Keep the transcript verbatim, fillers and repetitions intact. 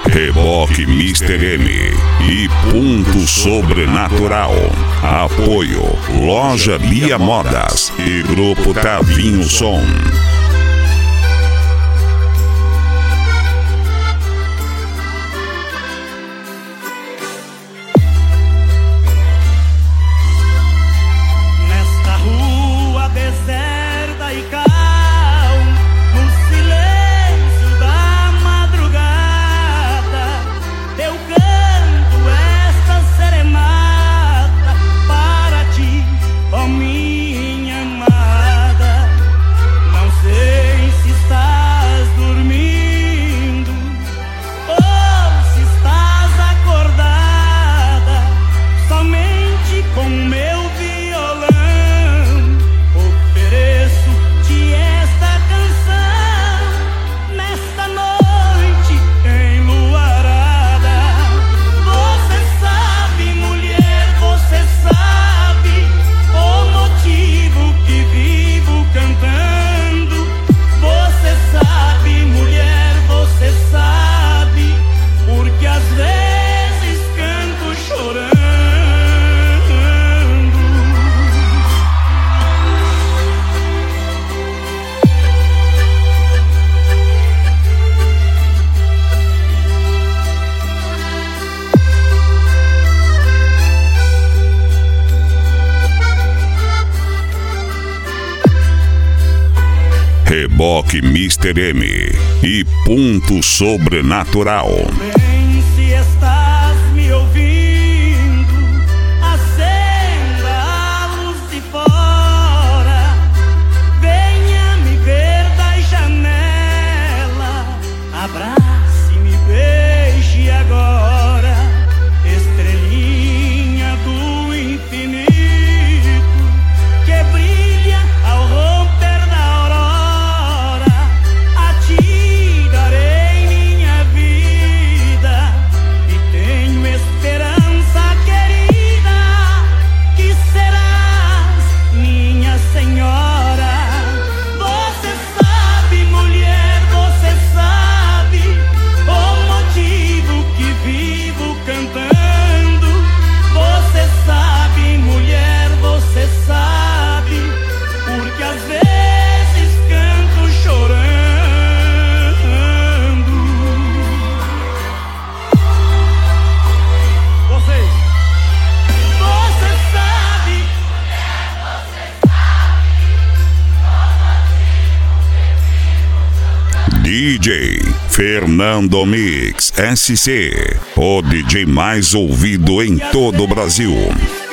Reboque mister M e Ponto Sobrenatural. Apoio Loja Bia Modas e Grupo Tavinho Som. Reboque mister M e Ponto Sobrenatural. Bem, se estás me ouvindo, acenda a luz de fora. Venha me ver da janela, abrace-me, beije agora. Estrelinha do infinito que brilha ao romper da aurora. D J Fernando Mix S C, o D J mais ouvido em todo o Brasil.